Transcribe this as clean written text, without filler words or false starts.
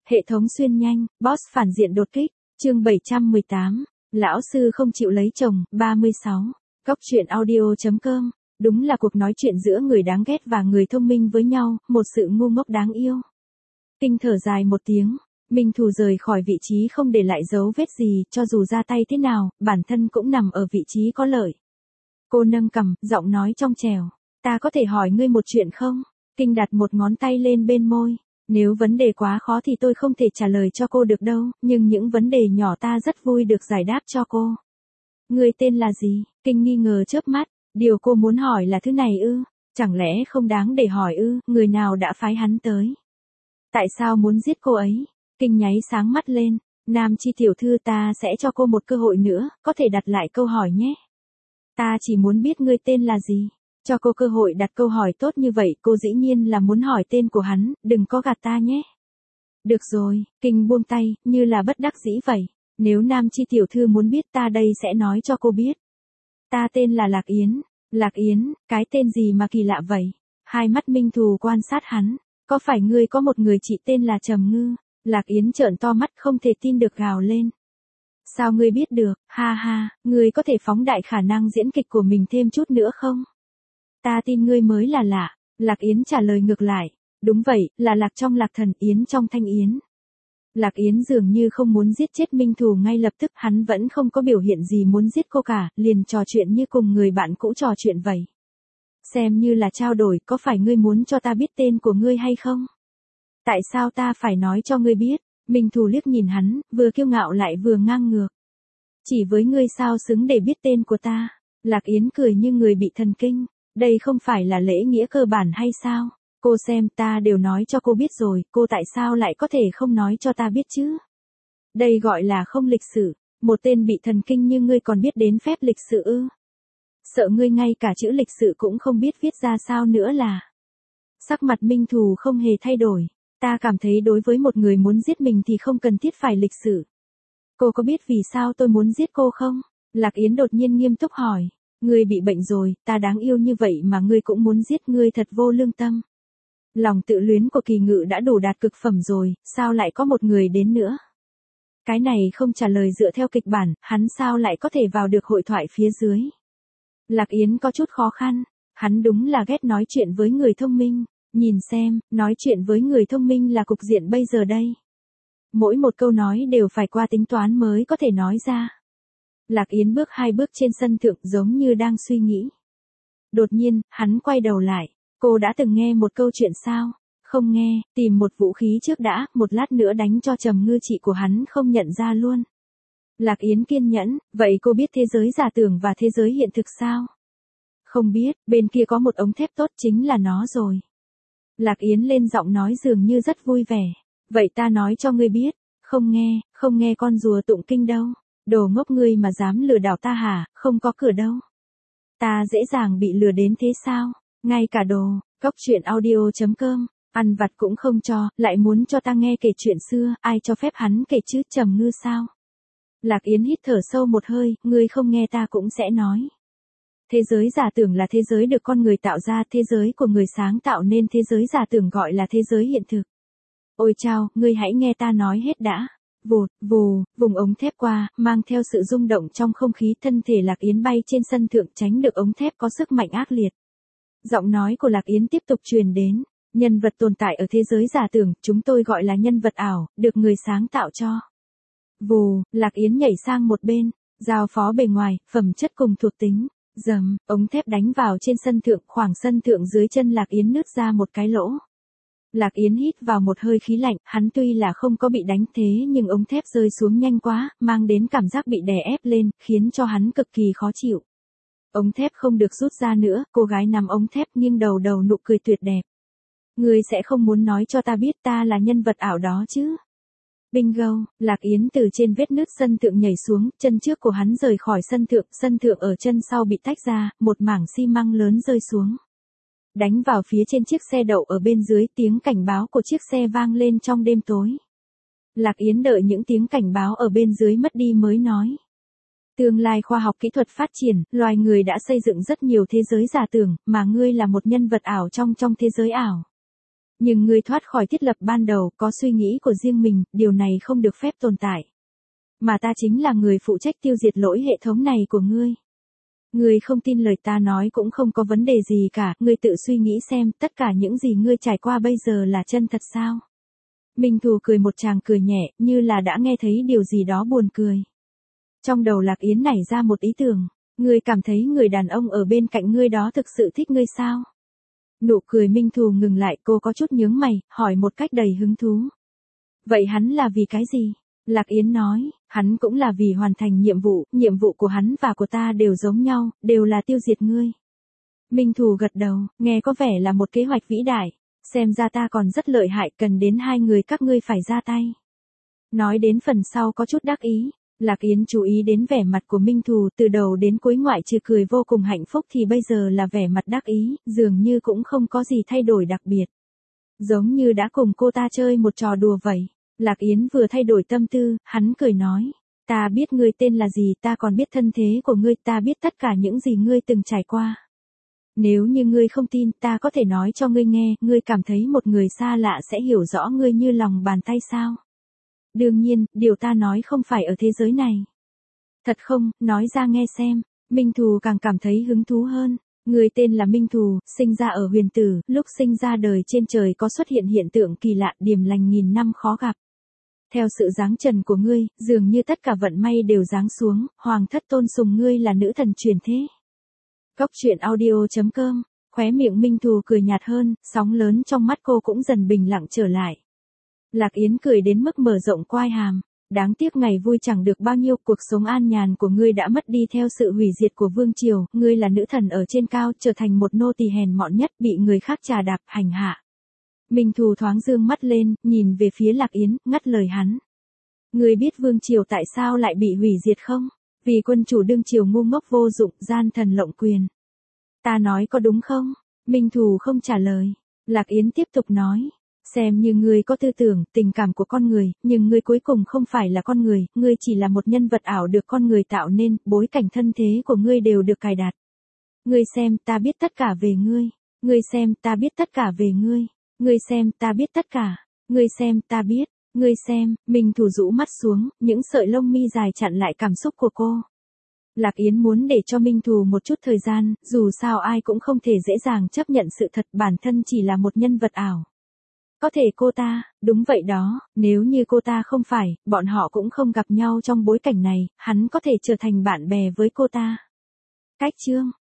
Hệ thống xuyên nhanh, boss phản diện đột kích, chương 718, lão sư không chịu lấy chồng, 36. Góc truyện audio.com, đúng là cuộc nói chuyện giữa người đáng ghét và người thông minh với nhau, một sự ngu ngốc đáng yêu. Kinh thở dài một tiếng, Minh Thù rời khỏi vị trí không để lại dấu vết gì, cho dù ra tay thế nào, bản thân cũng nằm ở vị trí có lợi. Cô nâng cằm, giọng nói trong trẻo, ta có thể hỏi ngươi một chuyện không? Kinh đặt một ngón tay lên bên môi. Nếu vấn đề quá khó thì tôi không thể trả lời cho cô được đâu, nhưng những vấn đề nhỏ ta rất vui được giải đáp cho cô. Người tên là gì? Kinh nghi ngờ chớp mắt, điều cô muốn hỏi là thứ này ư? Chẳng lẽ không đáng để hỏi ư? Người nào đã phái hắn tới? Tại sao muốn giết cô ấy? Kinh nháy sáng mắt lên, Nam Chi tiểu thư, ta sẽ cho cô một cơ hội nữa, có thể đặt lại câu hỏi nhé. Ta chỉ muốn biết ngươi tên là gì. Cho cô cơ hội đặt câu hỏi tốt như vậy, cô dĩ nhiên là muốn hỏi tên của hắn, đừng có gạt ta nhé. Được rồi, Kinh buông tay, như là bất đắc dĩ vậy. Nếu Nam Chi tiểu thư muốn biết, ta đây sẽ nói cho cô biết. Ta tên là Lạc Yến. Lạc Yến, cái tên gì mà kỳ lạ vậy? Hai mắt Minh Thù quan sát hắn. Có phải ngươi có một người chị tên là Trầm Ngư? Lạc Yến trợn to mắt không thể tin được gào lên. Sao ngươi biết được? Ha ha, ngươi có thể phóng đại khả năng diễn kịch của mình thêm chút nữa không? Ta tin ngươi mới là lạ. Lạc Yến trả lời ngược lại. Đúng vậy, là Lạc trong Lạc Thần, Yến trong Thanh Yến. Lạc Yến dường như không muốn giết chết Minh Thù ngay lập tức, hắn vẫn không có biểu hiện gì muốn giết cô cả, liền trò chuyện như cùng người bạn cũ trò chuyện vậy. Xem như là trao đổi, có phải ngươi muốn cho ta biết tên của ngươi hay không? Tại sao ta phải nói cho ngươi biết? Minh Thù liếc nhìn hắn, vừa kiêu ngạo lại vừa ngang ngược. Chỉ với ngươi sao xứng để biết tên của ta? Lạc Yến cười như người bị thần kinh. Đây không phải là lễ nghĩa cơ bản hay sao? Cô xem, ta đều nói cho cô biết rồi, cô tại sao lại có thể không nói cho ta biết chứ? Đây gọi là không lịch sự, một tên bị thần kinh như ngươi còn biết đến phép lịch sự ư? Sợ ngươi ngay cả chữ lịch sự cũng không biết viết ra sao nữa là. Sắc mặt Minh Thù không hề thay đổi, ta cảm thấy đối với một người muốn giết mình thì không cần thiết phải lịch sự. Cô có biết vì sao tôi muốn giết cô không? Lạc Yến đột nhiên nghiêm túc hỏi. Ngươi bị bệnh rồi, ta đáng yêu như vậy mà ngươi cũng muốn giết, ngươi thật vô lương tâm. Lòng tự luyến của Kỳ Ngự đã đủ đạt cực phẩm rồi, sao lại có một người đến nữa? Cái này không trả lời dựa theo kịch bản, hắn sao lại có thể vào được hội thoại phía dưới? Lạc Yến có chút khó khăn, hắn đúng là ghét nói chuyện với người thông minh, nhìn xem, nói chuyện với người thông minh là cục diện bây giờ đây. Mỗi một câu nói đều phải qua tính toán mới có thể nói ra. Lạc Yến bước hai bước trên sân thượng giống như đang suy nghĩ. Đột nhiên, hắn quay đầu lại. Cô đã từng nghe một câu chuyện sao? Không nghe, tìm một vũ khí trước đã, một lát nữa đánh cho Trầm Ngư chị của hắn không nhận ra luôn. Lạc Yến kiên nhẫn, vậy cô biết thế giới giả tưởng và thế giới hiện thực sao? Không biết, bên kia có một ống thép tốt chính là nó rồi. Lạc Yến lên giọng nói dường như rất vui vẻ. Vậy ta nói cho ngươi biết, không nghe con rùa tụng kinh đâu. Đồ ngốc ngươi mà dám lừa đảo ta hả, không có cửa đâu. Ta dễ dàng bị lừa đến thế sao? Ngay cả đồ, góc truyện audio.com, ăn vặt cũng không cho, lại muốn cho ta nghe kể chuyện xưa, ai cho phép hắn kể chứ? Trầm Ngư sao? Lạc Yến hít thở sâu một hơi, ngươi không nghe ta cũng sẽ nói. Thế giới giả tưởng là thế giới được con người tạo ra, thế giới của người sáng tạo nên thế giới giả tưởng gọi là thế giới hiện thực. Ôi chao, ngươi hãy nghe ta nói hết đã. Vụt, vù, vùng ống thép qua, mang theo sự rung động trong không khí, thân thể Lạc Yến bay trên sân thượng tránh được ống thép có sức mạnh ác liệt. Giọng nói của Lạc Yến tiếp tục truyền đến, nhân vật tồn tại ở thế giới giả tưởng, chúng tôi gọi là nhân vật ảo, được người sáng tạo cho. Vù, Lạc Yến nhảy sang một bên, giao phó bề ngoài, phẩm chất cùng thuộc tính, dầm, ống thép đánh vào trên sân thượng, khoảng sân thượng dưới chân Lạc Yến nứt ra một cái lỗ. Lạc Yến hít vào một hơi khí lạnh, hắn tuy là không có bị đánh thế nhưng ống thép rơi xuống nhanh quá, mang đến cảm giác bị đè ép lên, khiến cho hắn cực kỳ khó chịu. Ống thép không được rút ra nữa, cô gái nằm ống thép nghiêng đầu nụ cười tuyệt đẹp. Ngươi sẽ không muốn nói cho ta biết ta là nhân vật ảo đó chứ? Bingo, Lạc Yến từ trên vết nứt sân thượng nhảy xuống, chân trước của hắn rời khỏi sân thượng ở chân sau bị tách ra, một mảng xi măng lớn rơi xuống. Đánh vào phía trên chiếc xe đậu ở bên dưới, tiếng cảnh báo của chiếc xe vang lên trong đêm tối. Lạc Yến đợi những tiếng cảnh báo ở bên dưới mất đi mới nói. Tương lai khoa học kỹ thuật phát triển, loài người đã xây dựng rất nhiều thế giới giả tưởng, mà ngươi là một nhân vật ảo trong thế giới ảo. Nhưng ngươi thoát khỏi thiết lập ban đầu, có suy nghĩ của riêng mình, điều này không được phép tồn tại. Mà ta chính là người phụ trách tiêu diệt lỗi hệ thống này của ngươi. Ngươi không tin lời ta nói cũng không có vấn đề gì cả, ngươi tự suy nghĩ xem, tất cả những gì ngươi trải qua bây giờ là chân thật sao? Minh Thù cười một tràng cười nhẹ, như là đã nghe thấy điều gì đó buồn cười. Trong đầu Lạc Yến nảy ra một ý tưởng, ngươi cảm thấy người đàn ông ở bên cạnh ngươi đó thực sự thích ngươi sao? Nụ cười Minh Thù ngừng lại, cô có chút nhướng mày, hỏi một cách đầy hứng thú. Vậy hắn là vì cái gì? Lạc Yến nói, hắn cũng là vì hoàn thành nhiệm vụ của hắn và của ta đều giống nhau, đều là tiêu diệt ngươi. Minh Thù gật đầu, nghe có vẻ là một kế hoạch vĩ đại, xem ra ta còn rất lợi hại, cần đến hai người các ngươi phải ra tay. Nói đến phần sau có chút đắc ý, Lạc Yến chú ý đến vẻ mặt của Minh Thù, từ đầu đến cuối ngoại trừ cười vô cùng hạnh phúc thì bây giờ là vẻ mặt đắc ý, dường như cũng không có gì thay đổi đặc biệt. Giống như đã cùng cô ta chơi một trò đùa vậy. Lạc Yến vừa thay đổi tâm tư, hắn cười nói, ta biết ngươi tên là gì, ta còn biết thân thế của ngươi, ta biết tất cả những gì ngươi từng trải qua. Nếu như ngươi không tin, ta có thể nói cho ngươi nghe, ngươi cảm thấy một người xa lạ sẽ hiểu rõ ngươi như lòng bàn tay sao? Đương nhiên, điều ta nói không phải ở thế giới này. Thật không, nói ra nghe xem. Minh Thù càng cảm thấy hứng thú hơn. Người tên là Minh Thù, sinh ra ở huyền tử, lúc sinh ra đời trên trời có xuất hiện hiện tượng kỳ lạ, điềm lành nghìn năm khó gặp. Theo sự giáng trần của ngươi, dường như tất cả vận may đều giáng xuống, hoàng thất tôn sùng ngươi là nữ thần truyền thế. Góc truyện audio.com, khóe miệng Minh Thù cười nhạt hơn, sóng lớn trong mắt cô cũng dần bình lặng trở lại. Lạc Yến cười đến mức mở rộng quai hàm. Đáng tiếc ngày vui chẳng được bao nhiêu, cuộc sống an nhàn của ngươi đã mất đi theo sự hủy diệt của vương triều, ngươi là nữ thần ở trên cao, trở thành một nô tỳ hèn mọn nhất, bị người khác trà đạp, hành hạ. Minh Thù thoáng dương mắt lên, nhìn về phía Lạc Yến, ngắt lời hắn. Ngươi biết vương triều tại sao lại bị hủy diệt không? Vì quân chủ đương triều ngu ngốc vô dụng, gian thần lộng quyền. Ta nói có đúng không? Minh Thù không trả lời. Lạc Yến tiếp tục nói. Xem như ngươi có tư tưởng, tình cảm của con người, nhưng ngươi cuối cùng không phải là con người, ngươi chỉ là một nhân vật ảo được con người tạo nên, bối cảnh thân thế của ngươi đều được cài đặt. Ngươi xem, ta biết tất cả về ngươi. Ngươi xem, ta biết tất cả về ngươi. Ngươi xem, ta biết tất cả. Ngươi xem, ta biết. Ngươi xem, Minh Thù rũ mắt xuống, những sợi lông mi dài chặn lại cảm xúc của cô. Lạc Yến muốn để cho Minh Thù một chút thời gian, dù sao ai cũng không thể dễ dàng chấp nhận sự thật, bản thân chỉ là một nhân vật ảo. Có thể cô ta, đúng vậy đó, nếu như cô ta không phải, bọn họ cũng không gặp nhau trong bối cảnh này, hắn có thể trở thành bạn bè với cô ta. Cách chương